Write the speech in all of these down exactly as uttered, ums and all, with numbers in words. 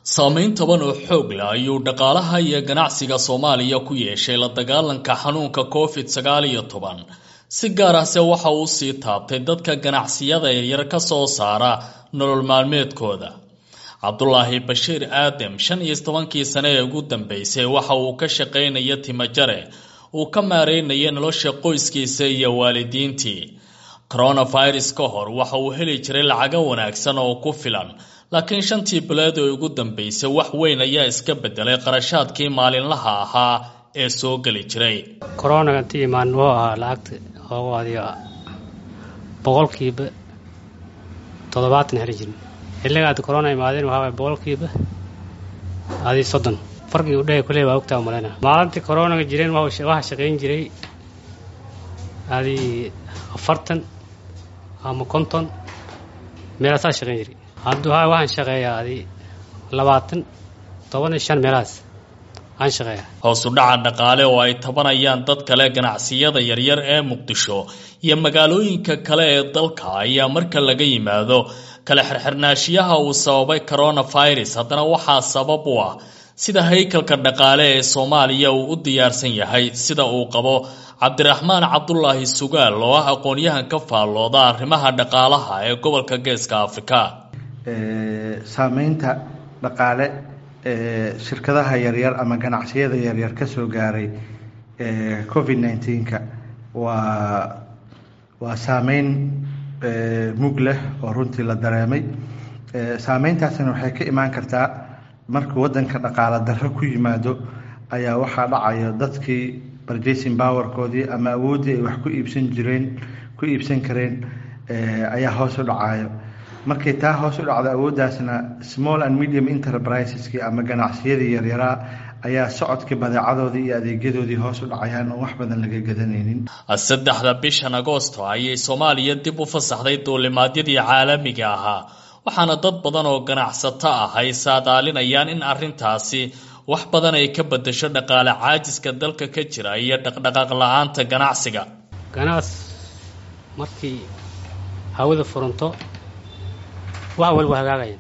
Saameyn toban oo xoog leh ayuu dhaqaalaha iyo ganacsiga Soomaaliya ku yeeshay la dagaalanka xanuunka COVID sagaal iyo toban. Si gaar ah waxa uu sii taabtay dadka ganacsiyada yaryar ka soo saara nolol maalmeedkooda. Cabdullaahi Bashiir Aadam shan iyo tobankii sano ee ugu dambeysay waxa uu ka shaqaynaya timajare uu ka maareynaya nolosha qoyskiisa iyo waalidiintii. Coronavirus ka hor waxa uu heli jiray lacag wanaagsan oo ku filan, laakiin shantii bilood ee ugu dambeysay wax weyn ayaa iska bedelay qarashaadkii maalinlaha ahaa ee soo gali jiray. Corona tii maan oo ah lacagta oo adiga boqolkiiba toddobaatan heli jiray. Xilliga corona imaadeen waxa boqolkiiba adi soddon farqi u dhahay kulay waa ogtaa malena. Maalintii corona ga jireen waxa shaqeyn jiray adi afartan ama konton meelaha shaqeyn jiray. Hadda waxaan shaqeeyaa adi labaatan toban iyo shan meelahaas aan shaqeeyaa. Hoos u dhaca dhaqaale oo ay tabanayaan dad kale ganacsiyada yaryar ee Muqdisho iyo magaalooyinka kale ee dalka ayaa marka laga yimaado kala xirxirnaashiyaha uu sababay coronavirus. Haddana waxaa sabab u ah sida haykalka dhaqaale ee Soomaaliya uu u diyaarsan yahay, sida uu qabo Cabdiraxmaan Cabdullaahi Sugaal oo ah aqoonyahan ka faallooda arrimaha dhaqaalaha ee gobolka Geeska Afrika. ee saameynta dhaqaale ee shirkadaha yaryar ama ganacsiyada yaryar ka soo gaaray ee COVID nineteen ka waa waa saameyn ee mug leh oo runtii la dareemay. ee saameyntaasina waxay ka imaan kartaa marka wadanka dhaqaale darro ku yimaado ayaa waxa dhacaya dadkii purchasing power koodii ama awoodii ay wax ku iibsan jireen ku iibsan kareen ee ayaa hoos u dhacayo. markay taa hoos u dhacdo awooddaasna small and medium enterprises ki ama ganacsiyada yaryar ayaa socodka badeecadoodii iyo adeegyadoodii hoos u dhacayaan oo wax badan laga gadanaynin. saddexda bishan Agoosto ayay Soomaaliya dib u fasaxday duulimaadyadii caalamiga ahaa, waxaana dad badan oo ganacsato ah ay saadaalinayaan in arrintaasi wax badan ay ka bedesho dhaqaale caajiska dalka ka jira iyo dhaqdhaqaaq la'aanta ganacsiga. Ganacs markii hawada furanto wax walba hagaagayaan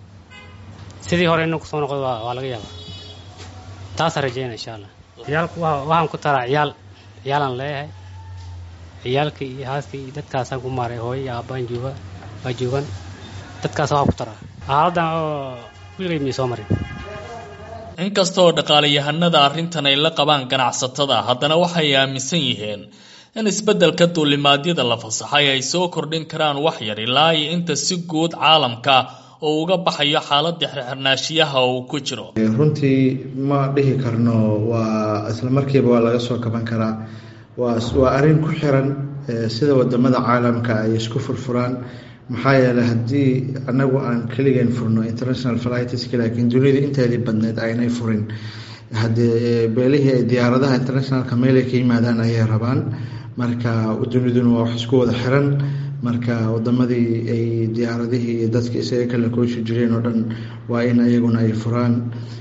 sidii hore inuu soo noqdo waa laga yaabaa. taas rajayna insha Allah. ciyaalku waxaan ku taraa ciyaal ciyaalan leeyahay ciyaalka iyo haaska iyo dadkaas aan ku maaray hooyo aabaan jooga waa joogan dadkaas waxaan ku taraa xaaladdan oo wiilay mi soo marin. inkastoo dhaqaalayahanada arrintan ay la qabaan ganacsatada, haddana waxay aaminsan yihiin in isbeddelka duulimaadyada la fasaxay ay soo kordhin karaan wax yar ilaa iyo inta si guud caalamka oo uga baxayo xaaladda xirxirnaashiyaha uu ku jiro. runtii ma dhihi karno waa isla markiiba waa laga soo kaban karaa. waa waa arrin ku xiran sida wadamada caalamka ay isku furfuraan. maxaa yeelay haddii anagu aan kaliyan furno international flights laakiin dunida inteedii badneed aynay furin, haddii beelihii ay diyaaradaha internationalka meelay ka yimaadaan ayay rabaan. marka duniduna waa wax isku wada xiran. marka wadamadii ay diyaaradihii iyo dadka isaga kala kooshi jireen oo dhan waa in ayaguna ay furaan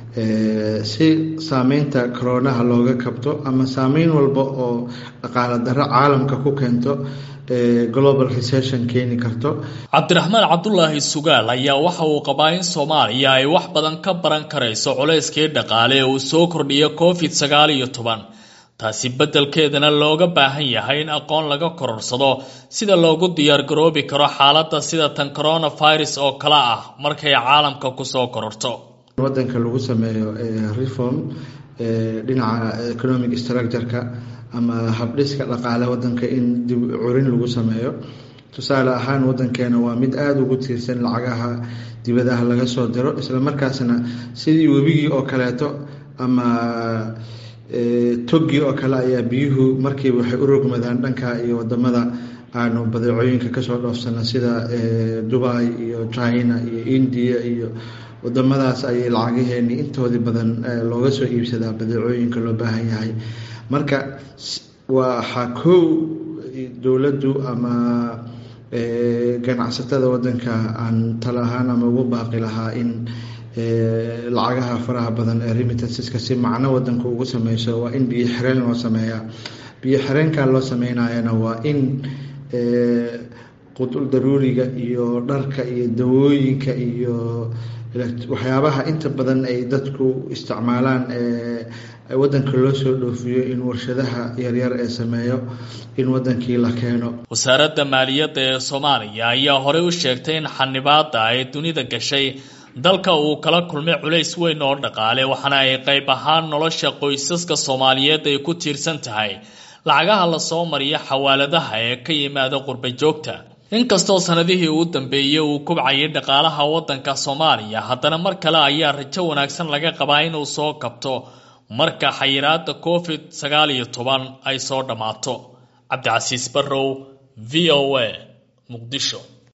si saameynta coronaha looga kabto ama saameyn walba oo dhaqaale darro caalamka ku keento global recession keeni karto. Cabdiraxmaan Cabdullaahi Sugaal ayaa waxa uu qabaa in Soomaaliya ay wax badan ka baran karayso culayskii dhaqaale ee uu soo kordhiyay COVID sagaal iyo toban. taasi beddelkeedana looga baahan yahay in aqoon laga kororsado sida loogu diyaar garoobi karo xaaladda sida tan coronavirus oo kala ah markay caalamka ku soo kororto. wadanka lagu sameeyo reform dhinaca economic structure-ka ama habdhiska dhaqaale wadanka in dib curin lagu sameeyo. tusaale ahaan wadankeena waa mid aada ugu tiirsan lacagaha dibadaha laga soo diro, isla markaasna sidii webigii oo kaleeto ama togi oo kale ayaa biyuhu markiiba waxay u rogmadaan dhanka iyo wadamada aanu badeecooyinka kasoo dhoofsana sida Dubai iyo China iyo India iyo wadamadaas ayay lacagaheeni intoodii badan looga soo iibsadaa badeecooyinka loo baahan yahay. marka waxa kow dowladdu ama ganacsatada wadanka aan tala ahaan ama ugu baaqi lahaa in lacagaha faraha badan ee remittanceska si macno wadanka ugu sameyso waa in biyo xireen loo sameeyaa. biyo xireenka loo sameynayana waa in qutul daruuriga iyo dharka iyo dawooyinka iyo waxyaabaha inta badan ay dadku isticmaalaan ee wadanka loo soo dhoofiyo in warshadaha yaryar ee sameeyo in wadankii la keeno. wasaaradda maaliyadda ee Soomaaliya ayaa horey u sheegtay in xanibaadda ay dunida gashay dalka uu kala kulmay culays weyn oo dhaqaale waxaana ay qayb ahaan nolosha qoysaska Soomaaliyeed ay ku tiirsan tahay lacagaha la soo mariyo xawaaladaha ee ka yimaada qurba joogta. inkastoo sanadihii ugu dambeeyay uu kubcayay dhaqaalaha wadanka Soomaaliya haddana mar kale ayaa rajo wanaagsan laga qabaa inuu soo kabto marka xayiraadda covid sagaal iyo toban ay soo dhamaato. Cabdicasiis Barrow, V O A, Muqdisho.